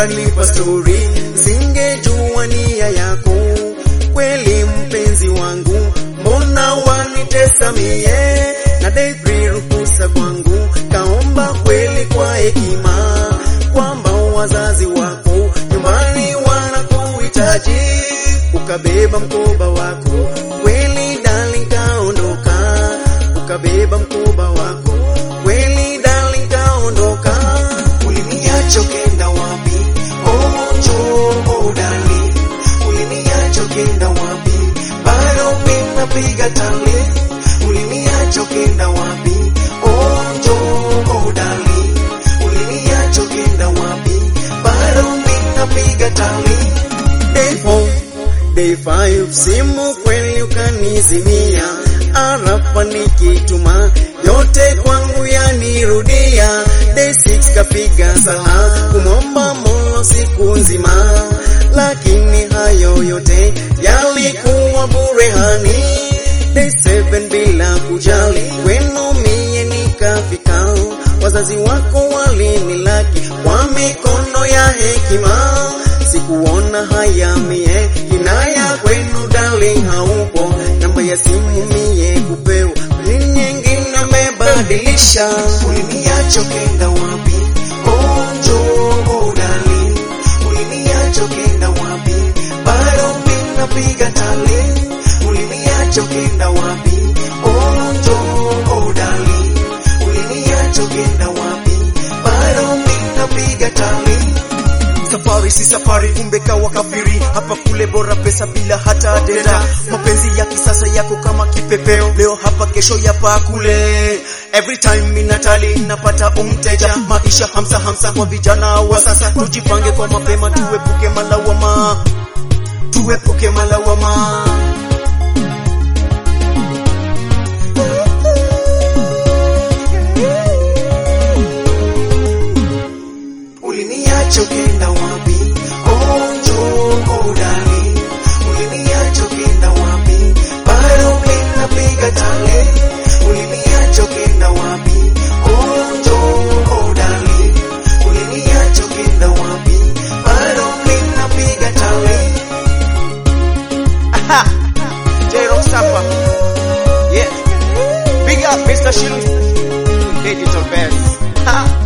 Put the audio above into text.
ukanipa story, singejua nia yako kweli mpenzi wangu, mbona wanitesa mie na debri ruhusa kwangu, kaomba kweli kwa hekima kwamba wazazi wako nyumbani wanakuhitaji, ukabeba mkoba wako kweli darling kaondoka, ukabeba mkoba wako kweli darling kaondoka. Uliniacha kenda wapi? Oh njoo darling, uliniacha kenda wapi? Bado ninapiga tali, uliniacha kenda wapi? Oh njoo darling, uliniacha kenda wapi? Bado ninapiga tali. Day 4, day 5, simu kweli ukanizimia, arafa nikituma yote kwangu yanirudia. Day 6 kapiga sala kumomba Mola siku nzima, lakini hayo yote yalikuwa bure hani. Day 7 bila kujali wenu mie nikafika, wazazi wako walinilaki kwa mikono ya hekima, sikuona haya mie kinaya kwenu darling haupo, namba ya simu mie kupewa nyingine mebadilisha. Uliniacha kenda wapi? Oh njoo darling, uliniacha kenda wapi? Bado ninapiga tali, uliniacha kenda wapi? Oh njoo darling, uliniacha kenda wapi? Bado ninapiga tali. Safari si safari, kumbe kawa kafiri, hapa kule bora pesa bila hata dera, mapenzi ya kisasa yako kama kipepeo, leo hapa kesho yapa kule. Every time minatali napata umteja, maisha hamsa hamsa kwa vijana wa sasa, tujipange kwa mapema tuepuke malawama, tuepuke malawama. Uliniacha kenda wapi? Oh njoo darling, uliniacha kenda wapi? Bado ninapiga tali, uliniacha kenda wapi? Oh njoo darling, uliniacha kenda wapi? Bado ninapiga tali. Aha, J-Rock Sapa, yeah, big up Mr. Shield, Digital Best. Ha.